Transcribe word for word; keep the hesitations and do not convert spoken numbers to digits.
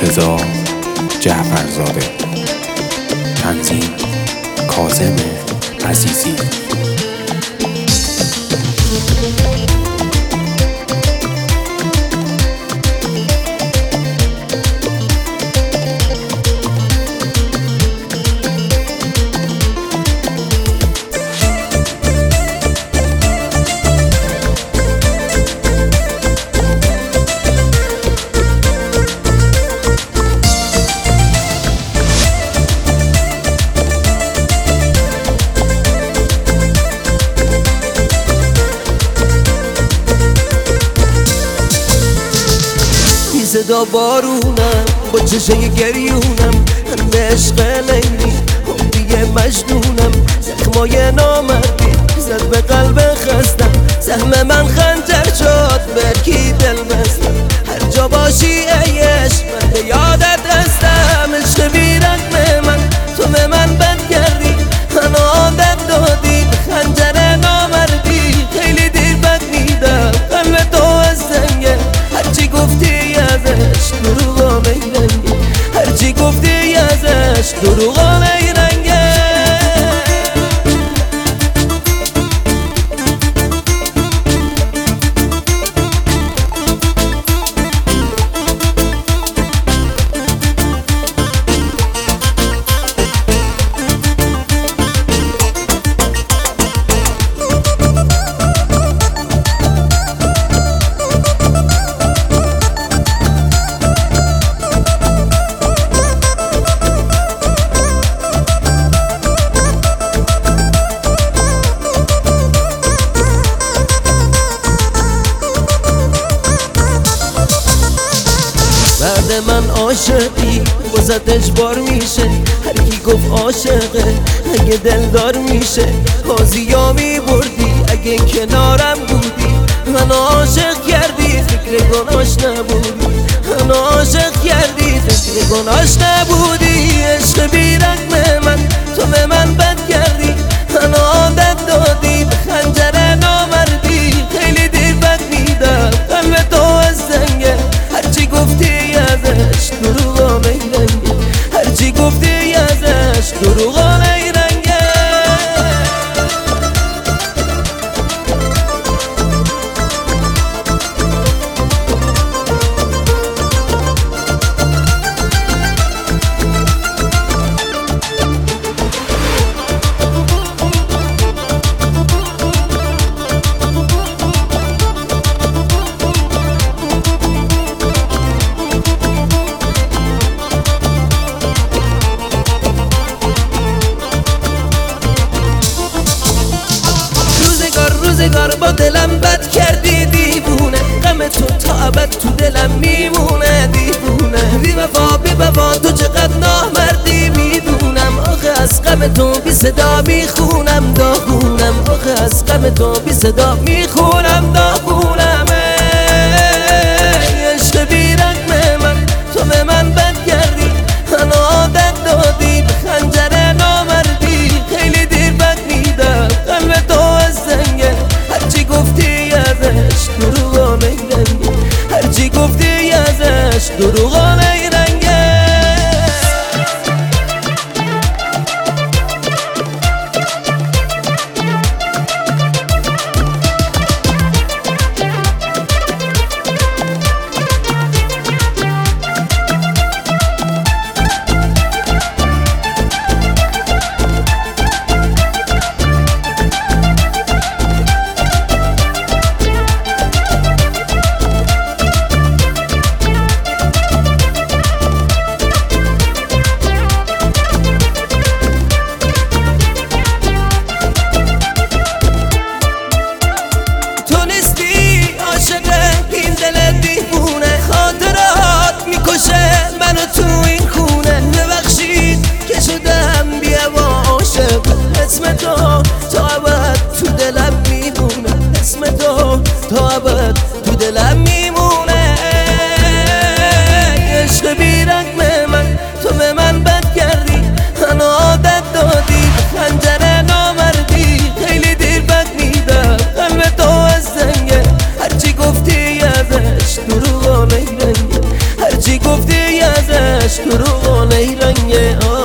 مرتضی جعفرزاده. تنظیم کاظم عزیزی. صدا بارونم با چشای گریونم، به عشق لیلی هم دیگه مجنونم. زخمای نامردی زد به قلب خستم، سهم من خنجر شد به کی دل بستم. هر جا باشی ای عشق من به یادت هستم. عشق بی رقم من تو به من بد کردی، من عادت دادی به خنجر نامردی. خیلی دیر بد میدم قلب تو از سنگه، هرچی گفتی ازش دروغا نیرنگه، هرچی گفتی ازش دروغا نیرنگه. بعد من عاشقی واسه اجبار میشه، هر کی گفت عاشقه اگه دلدار میشه. بازیا میبردی اگه کنارم بودی، من عاشق کردی فکر گناش نبودی، من عاشق کردی فکر گناش نبودی. عشق بی رقم من تو به من بد کردی، من عادت دادی به خنجر نامردی. خیلی دیر بد میدم قلب تو از سنگه، هرچی گفتی ازش دروغا نیرنگه، هرچی گفتی ازش دروغا نیرنگه. روزگار با دلم بد کردی دیوونه، غم تو تا ابد تو دلم میمونه. دیوونه بی وفا بی وفا تو چقدر نامردی میدونم. آخه از غم تو بی صدا میخونم داغونم، آخه از غم تو بی صدا میخونم داغونم. عشق بی رقم من تو به من بد کردی، من عادت دادی به خنجر نامردی. خیلی دیر بد میدم قلب تو از سنگه، هرچی گفتی ازش دروغا نیرنگه، هرچی گفتی ازش دروغا نیرنگه. دروغانه ای رنگه